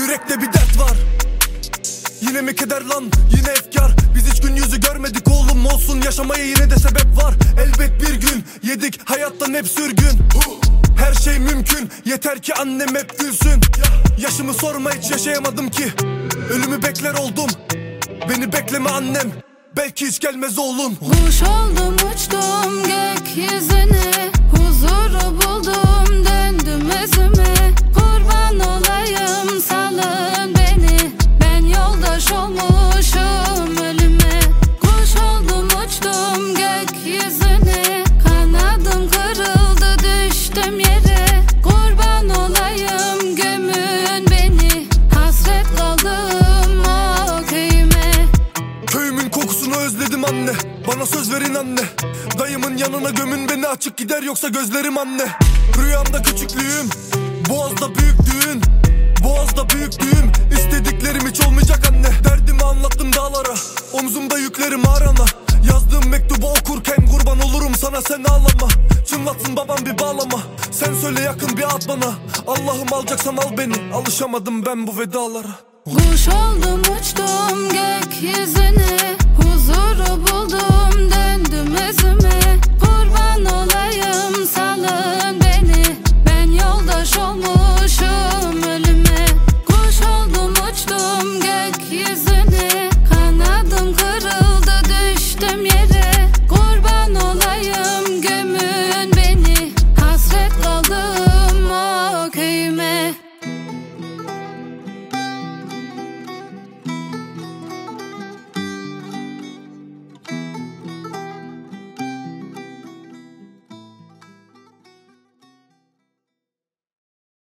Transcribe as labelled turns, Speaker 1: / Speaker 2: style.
Speaker 1: yürekte bir dert var. Yine mi keder lan, yine efkar. Biz hiç gün yüzü görmedik oğlum, olsun yaşamaya yine de sebep var. Elbet bir gün yedik hayattan hep sürgün. Her şey mümkün, yeter ki annem hep gülsün. Yaşımı sorma, hiç yaşayamadım ki. Ölümü bekler oldum, beni bekleme annem, belki hiç gelmez oğlum.
Speaker 2: Kuş oldum uçtum gökyüzüne, huzuru buldum döndüm özüme. Kurban olayım salın beni, ben yoldaş olmuşum ölüme. Kuş oldum uçtum gökyüzüne, kanadım kırıldı düştüm yere. Kurban olayım gömün beni, hasret kaldım o köyüme.
Speaker 1: Köyümün kokusunu özledim anne, bana söz verin anne. Dayımın yanına gömün beni, açık gider yoksa gözlerim anne. Rüyamda küçüklüğüm, Boğaz'da büyük düğün. Boğaz'da büyük düğüm, istediklerim hiç olmayacak anne. Derdimi anlattım dağlara, omzumda yüklerim ağrana. Yazdığım mektubu okurken kurban olurum sana, sen ağlama. Çınlatsın babam bir bağlama, sen söyle yakın bir at bana. Allah'ım alacaksan al beni, alışamadım ben bu vedalara.
Speaker 2: Kuş oldum uçtum gökyüzüne, huzuru buldum döndüm özüme.